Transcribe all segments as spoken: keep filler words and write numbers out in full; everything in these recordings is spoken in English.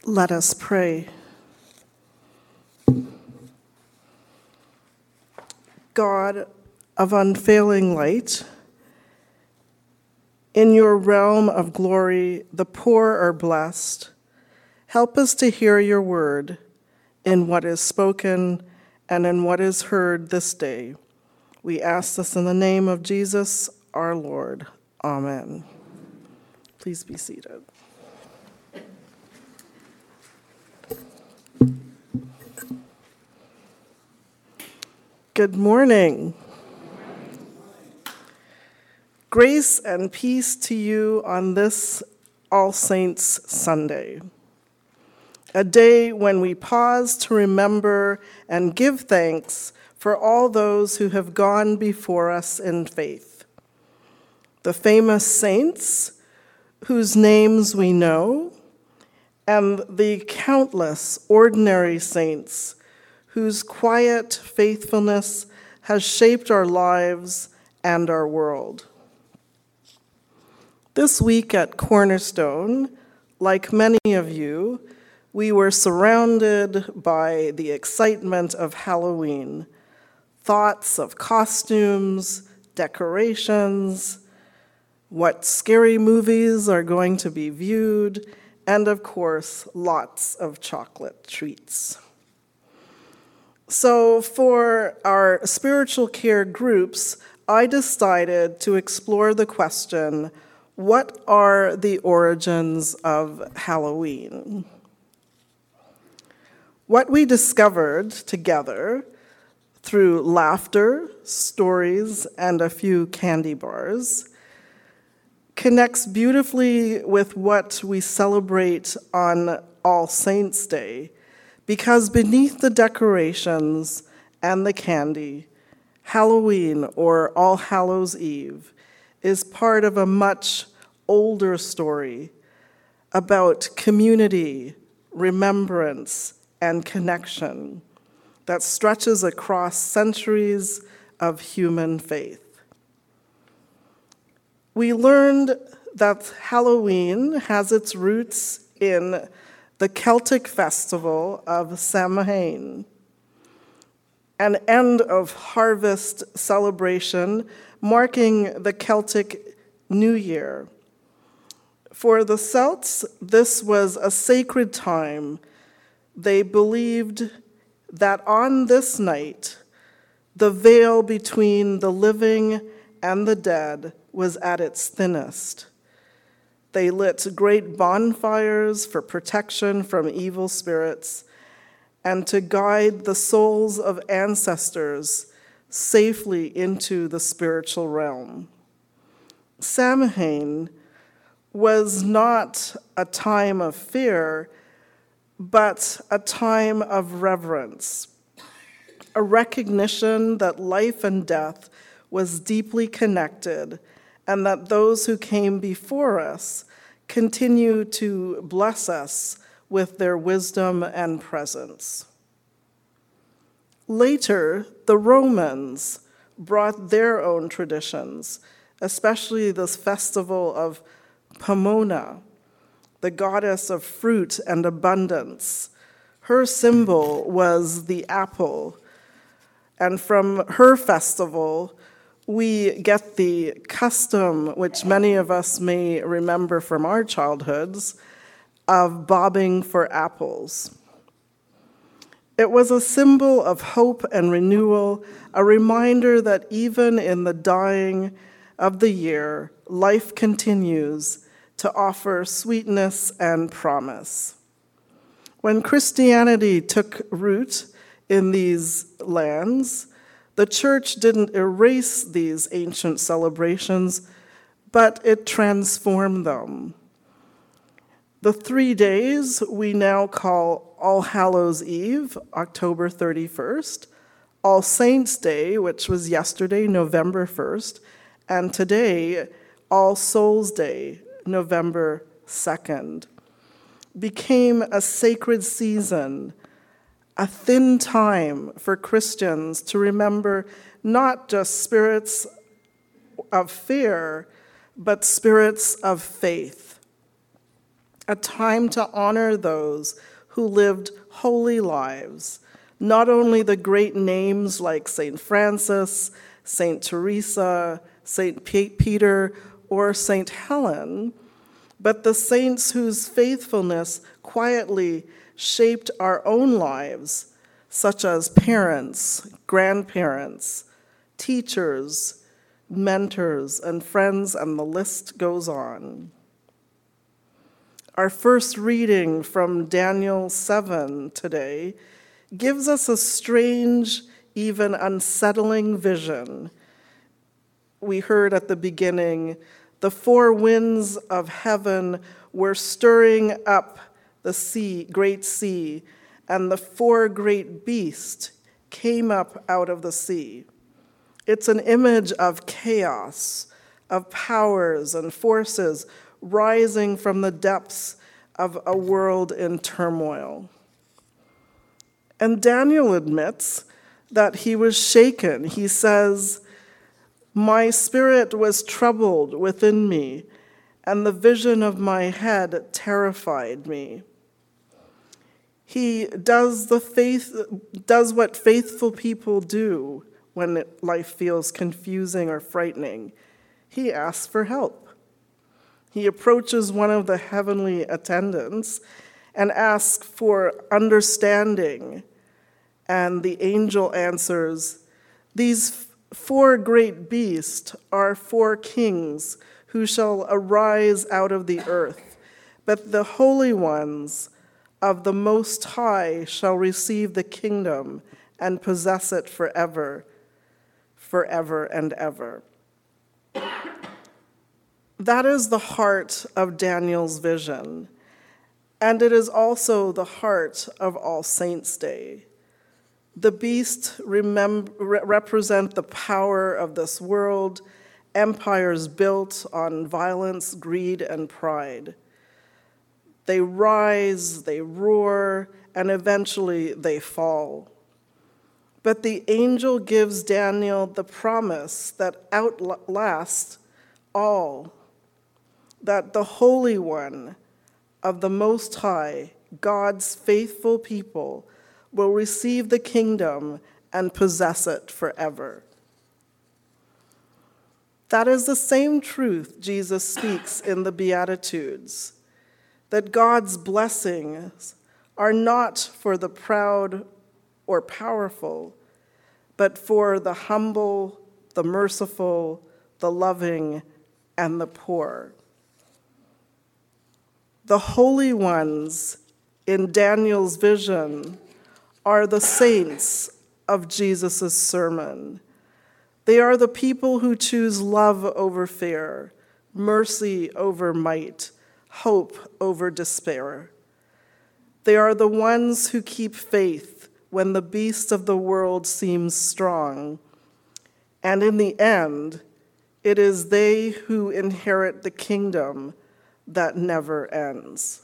Let us pray. God of unfailing light, in your realm of glory, the poor are blessed. Help us to hear your word in what is spoken and in what is heard this day. We ask this in the name of Jesus, our Lord. Amen. Please be seated. Good morning. Grace and peace to you on this All Saints Sunday, a day when we pause to remember and give thanks for all those who have gone before us in faith. The famous saints whose names we know, and the countless ordinary saints whose quiet faithfulness has shaped our lives and our world. This week at Cornerstone, like many of you, we were surrounded by the excitement of Halloween, thoughts of costumes, decorations, what scary movies are going to be viewed, and of course, lots of chocolate treats. So for our spiritual care groups, I decided to explore the question, what are the origins of Halloween? What we discovered together through laughter, stories, and a few candy bars connects beautifully with what we celebrate on All Saints' Day, because beneath the decorations and the candy, Halloween, or All Hallows' Eve, is part of a much older story about community, remembrance, and connection that stretches across centuries of human faith. We learned that Halloween has its roots in the Celtic festival of Samhain, an end of harvest celebration marking the Celtic New Year. For the Celts, this was a sacred time. They believed that on this night, the veil between the living and the dead was at its thinnest. They lit great bonfires for protection from evil spirits and to guide the souls of ancestors safely into the spiritual realm. Samhain was not a time of fear, but a time of reverence, a recognition that life and death was deeply connected, and that those who came before us continue to bless us with their wisdom and presence. Later, the Romans brought their own traditions, especially this festival of Pomona, the goddess of fruit and abundance. Her symbol was the apple, and from her festival, we get the custom, which many of us may remember from our childhoods, of bobbing for apples. It was a symbol of hope and renewal, a reminder that even in the dying of the year, life continues to offer sweetness and promise. When Christianity took root in these lands, the church didn't erase these ancient celebrations, but it transformed them. The three days we now call All Hallows' Eve, October thirty-first, All Saints' Day, which was yesterday, November first, and today, All Souls' Day, November second, became a sacred season, a thin time for Christians to remember not just spirits of fear, but spirits of faith. a time to honor those who lived holy lives, not only the great names like Saint Francis, Saint Teresa, Saint Peter, or Saint Helen, but the saints whose faithfulness quietly shaped our own lives, such as parents, grandparents, teachers, mentors, and friends, and the list goes on. Our first reading from Daniel seven today gives us a strange, even unsettling vision. We heard at the beginning, the four winds of heaven were stirring up the sea, great sea, and the four great beasts came up out of the sea. It's an image of chaos, of powers and forces rising from the depths of a world in turmoil. And Daniel admits that he was shaken. He says, "My spirit was troubled within me, and the vision of my head terrified me." He does the faith does what faithful people do when life feels confusing or frightening. He asks for help. He approaches one of the heavenly attendants and asks for understanding. And the angel answers, "These four great beasts are four kings who shall arise out of the earth, but the holy ones of the Most High shall receive the kingdom and possess it forever, forever and ever." That is the heart of Daniel's vision, and it is also the heart of All Saints' Day. The beasts remem- represent the power of this world, empires built on violence, greed, and pride. They rise, they roar, and eventually they fall. But the angel gives Daniel the promise that outlasts all, that the Holy One of the Most High, God's faithful people, will receive the kingdom and possess it forever. That is the same truth Jesus speaks in the Beatitudes, that God's blessings are not for the proud or powerful, but for the humble, the merciful, the loving, and the poor. The holy ones in Daniel's vision are the saints of Jesus' sermon. They are the people who choose love over fear, mercy over might, hope over despair. They are the ones who keep faith when the beast of the world seems strong. And in the end, it is they who inherit the kingdom that never ends.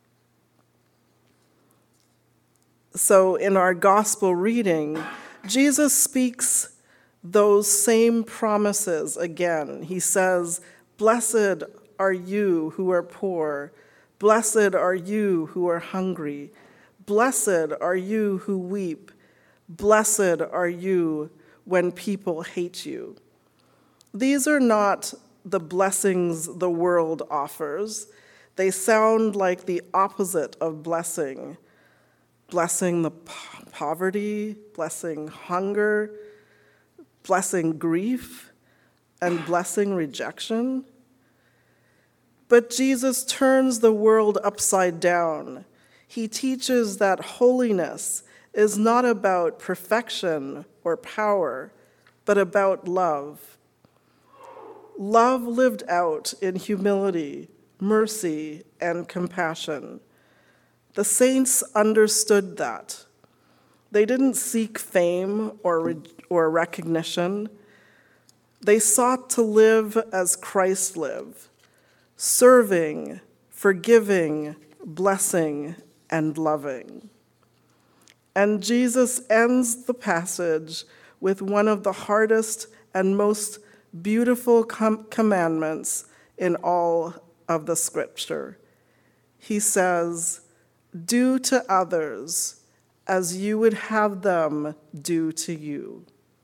So in our gospel reading, Jesus speaks those same promises again. He says, "Blessed are you who are poor. Blessed are you who are hungry. Blessed are you who weep. Blessed are you when people hate you." These are not the blessings the world offers. They sound like the opposite of blessing. Blessing the po- poverty, blessing hunger, blessing grief, and blessing rejection. But Jesus turns the world upside down. He teaches that holiness is not about perfection or power, but about love. Love lived out in humility, mercy, and compassion. The saints understood that. They didn't seek fame or, re- or recognition. They sought to live as Christ lived, serving, forgiving, blessing, and loving. And Jesus ends the passage with one of the hardest and most beautiful com- commandments in all of the scripture. he says, "Do to others as you would have them do to you."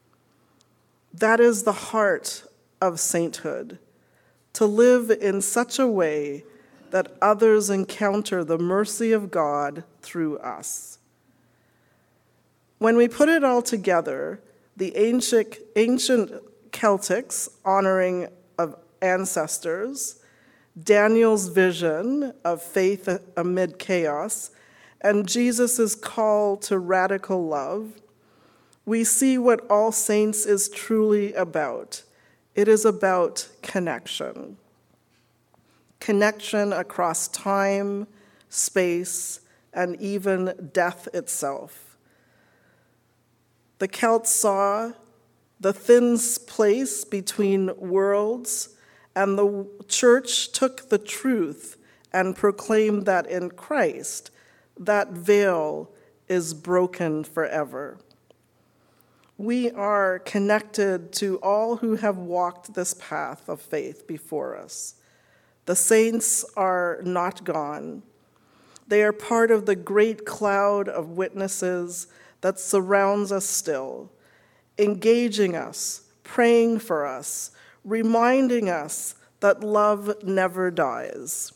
That is the heart of sainthood, to live in such a way that others encounter the mercy of God through us. When we put it all together, the ancient, ancient Celtics honoring of ancestors, Daniel's vision of faith amid chaos, and Jesus' call to radical love, we see what All Saints is truly about. It is about connection. Connection across time, space, and even death itself. The Celts saw the thin place between worlds, and the church took the truth and proclaimed that in Christ, that veil is broken forever. We are connected to all who have walked this path of faith before us. The saints are not gone. They are part of the great cloud of witnesses that surrounds us still, engaging us, praying for us, reminding us that love never dies.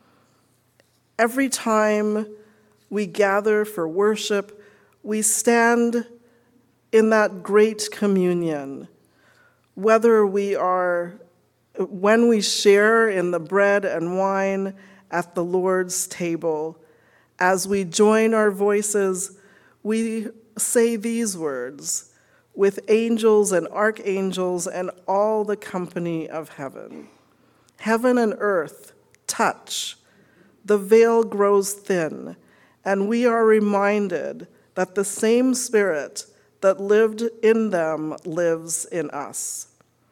Every time we gather for worship, we stand in that great communion, whether we are, when we share in the bread and wine at the Lord's table, as we join our voices, we say these words, "With angels and archangels and all the company of heaven." Heaven and earth touch. The veil grows thin, and we are reminded that the same Spirit that lived in them lives in us.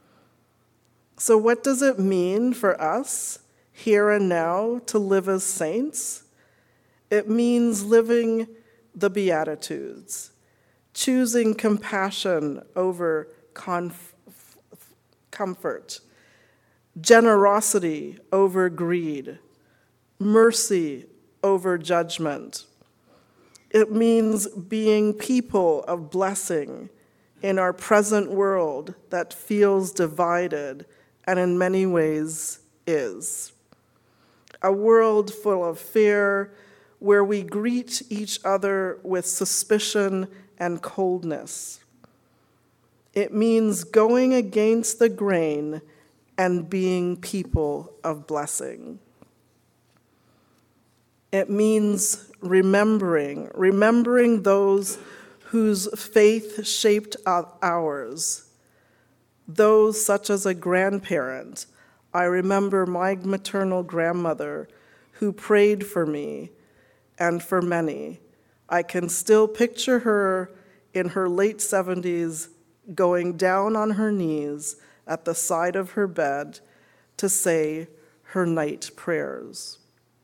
So what does it mean for us, here and now, to live as saints? It means living the Beatitudes, choosing compassion over conf- comfort, generosity over greed, mercy over judgment. It means being people of blessing in our present world that feels divided and in many ways is. A world full of fear where we greet each other with suspicion and coldness. It means going against the grain and being people of blessing. It means remembering, remembering those whose faith shaped ours, those such as a grandparent. I remember my maternal grandmother who prayed for me and for many. I can still picture her in her late seventies going down on her knees at the side of her bed to say her night prayers.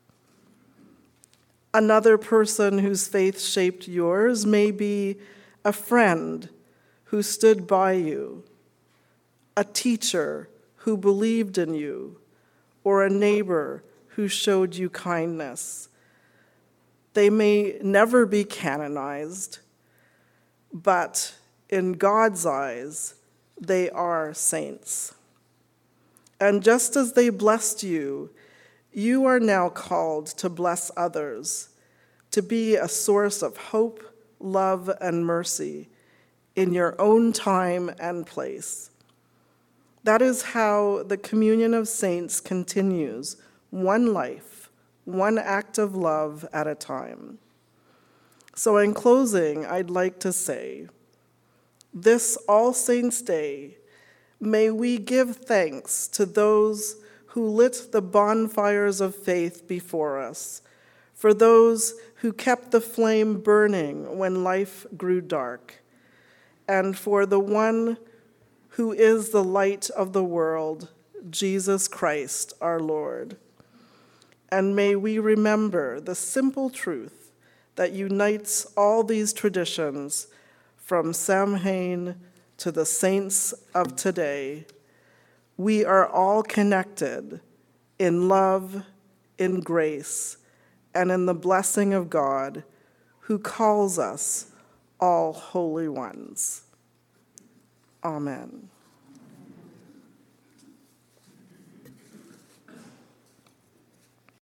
Another person whose faith shaped yours may be a friend who stood by you, a teacher who believed in you, or a neighbor who showed you kindness. They may never be canonized, but in God's eyes, they are saints. And just as they blessed you, you are now called to bless others, to be a source of hope, love, and mercy in your own time and place. That is how the communion of saints continues, one life, one act of love at a time. So in closing, I'd like to say, this All Saints' Day, may we give thanks to those who lit the bonfires of faith before us, for those who kept the flame burning when life grew dark, and for the one who is the light of the world, Jesus Christ, our Lord. And may we remember the simple truth that unites all these traditions from Samhain to the saints of today. We are all connected in love, in grace, and in the blessing of God, who calls us all holy ones. Amen.